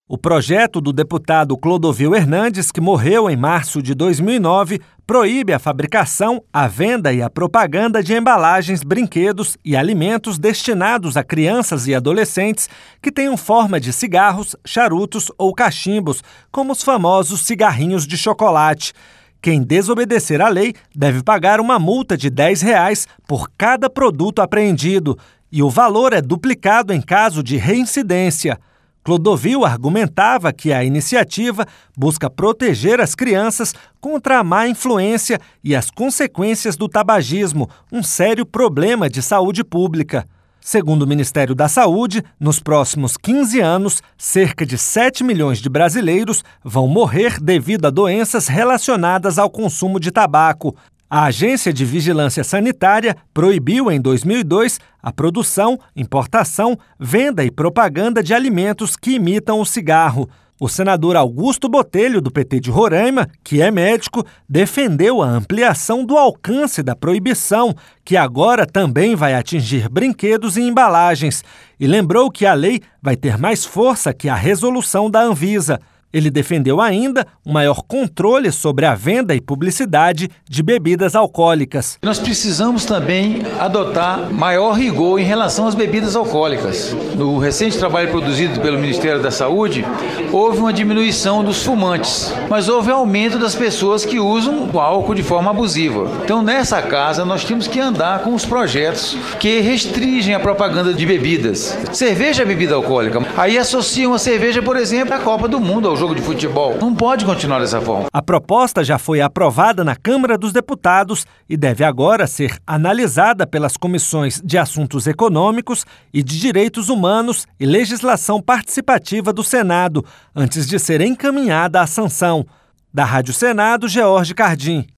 O projeto do deputado Clodovil Hernandes, que morreu em março de 2009, proíbe a fabricação, a venda e a propaganda de embalagens, brinquedos e alimentos destinados a crianças e adolescentes que tenham forma de cigarros, charutos ou cachimbos, como os famosos cigarrinhos de chocolate. Quem desobedecer à lei deve pagar uma multa de R$10 por cada produto apreendido, e o valor é duplicado em caso de reincidência. Clodovil argumentava que a iniciativa busca proteger as crianças contra a má influência e as consequências do tabagismo, um sério problema de saúde pública. Segundo o Ministério da Saúde, nos próximos 15 anos, cerca de 7 milhões de brasileiros vão morrer devido a doenças relacionadas ao consumo de tabaco. A Agência de Vigilância Sanitária proibiu em 2002 a produção, importação, venda e propaganda de alimentos que imitam o cigarro. O senador Augusto Botelho, do PT de Roraima, que é médico, defendeu a ampliação do alcance da proibição, que agora também vai atingir brinquedos e embalagens, e lembrou que a lei vai ter mais força que a resolução da Anvisa. Ele defendeu ainda um maior controle sobre a venda e publicidade de bebidas alcoólicas. Nós precisamos também adotar maior rigor em relação às bebidas alcoólicas. No recente trabalho produzido pelo Ministério da Saúde, houve uma diminuição dos fumantes, mas houve aumento das pessoas que usam o álcool de forma abusiva. Então, nessa casa, nós temos que andar com os projetos que restringem a propaganda de bebidas. Cerveja é bebida alcoólica. Aí associam a cerveja, por exemplo, à Copa do Mundo, ao jogo de futebol. Não pode continuar dessa forma. A proposta já foi aprovada na Câmara dos Deputados e deve agora ser analisada pelas comissões de Assuntos Econômicos e de Direitos Humanos e Legislação Participativa do Senado, antes de ser encaminhada à sanção. Da Rádio Senado, George Cardim.